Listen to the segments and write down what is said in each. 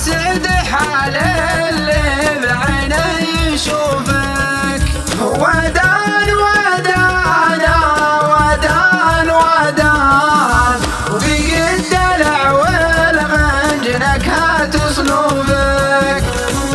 واسعد حال اللي بعينه يشوفك. ودان ودانا ودان ودان وفي الدلع والغنج نكهات صنوفك.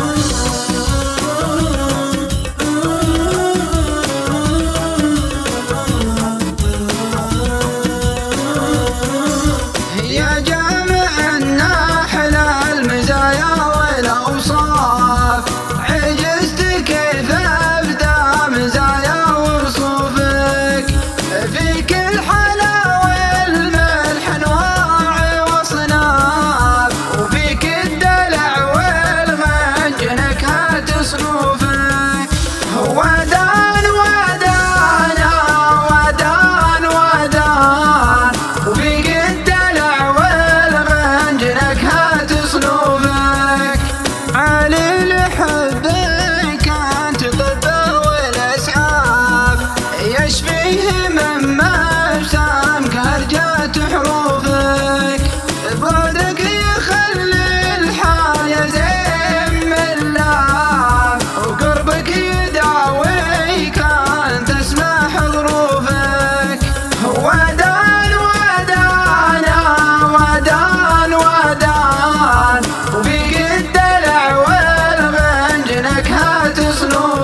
يا جامع النحل المزايا والأوصاف عجزت كيف أبدأ مزايا وصوفك. فيك الحلاوة والملح أنواع وأصناف وفيك الدلع والغنج نكهات صنوفك. ودان ودانا ودان ودان وفيك الدلع والغنج نكهات صنوفك. علي لحبك أنت طبه والأسعاف يشفيه مما ابتسام كهرجات حروفك. برودك يخلي الحال يزم اللام وقربك يداوي كان تسمح ظروفك. ودان ودانا ودان ودان وفيك الدلع والغنج نكهات صنوفك.